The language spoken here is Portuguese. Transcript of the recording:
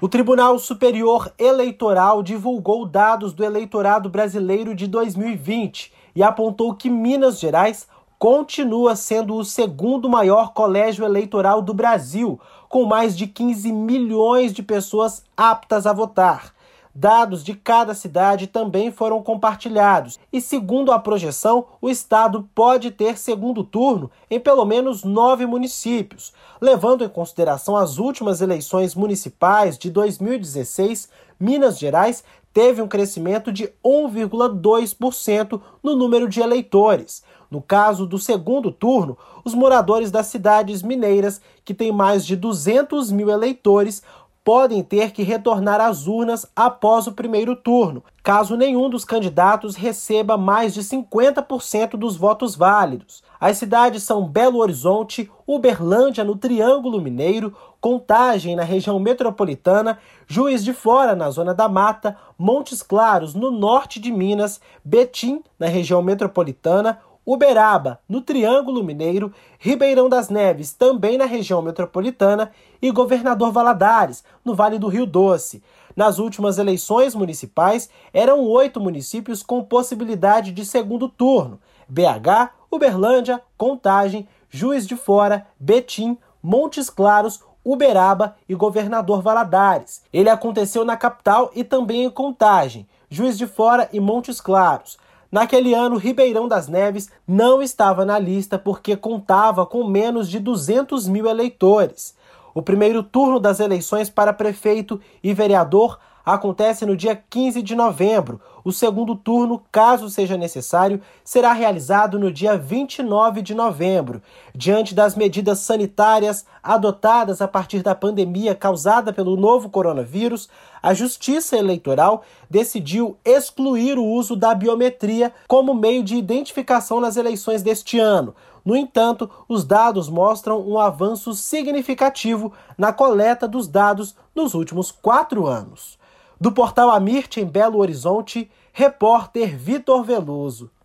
O Tribunal Superior Eleitoral divulgou dados do eleitorado brasileiro de 2020 e apontou que Minas Gerais continua sendo o segundo maior colégio eleitoral do Brasil, com mais de 15 milhões de pessoas aptas a votar. Dados de cada cidade também foram compartilhados e, segundo a projeção, o estado pode ter segundo turno em pelo menos 9 municípios. Levando em consideração as últimas eleições municipais de 2016, Minas Gerais teve um crescimento de 1,2% no número de eleitores. No caso do segundo turno, os moradores das cidades mineiras, que têm mais de 200 mil eleitores, podem ter que retornar às urnas após o primeiro turno, caso nenhum dos candidatos receba mais de 50% dos votos válidos. As cidades são Belo Horizonte, Uberlândia no Triângulo Mineiro, Contagem na região metropolitana, Juiz de Fora na Zona da Mata, Montes Claros no norte de Minas, Betim na região metropolitana, Uberaba, no Triângulo Mineiro, Ribeirão das Neves, também na região metropolitana, e Governador Valadares, no Vale do Rio Doce. Nas últimas eleições municipais, eram 8 municípios com possibilidade de segundo turno: BH, Uberlândia, Contagem, Juiz de Fora, Betim, Montes Claros, Uberaba e Governador Valadares. Ele aconteceu na capital e também em Contagem, Juiz de Fora e Montes Claros. Naquele ano, Ribeirão das Neves não estava na lista porque contava com menos de 200 mil eleitores. O primeiro turno das eleições para prefeito e vereador acontece no dia 15 de novembro. O segundo turno, caso seja necessário, será realizado no dia 29 de novembro. Diante das medidas sanitárias adotadas a partir da pandemia causada pelo novo coronavírus, a Justiça Eleitoral decidiu excluir o uso da biometria como meio de identificação nas eleições deste ano. No entanto, os dados mostram um avanço significativo na coleta dos dados nos últimos 4 anos. Do portal Amirte, em Belo Horizonte, repórter Vitor Veloso.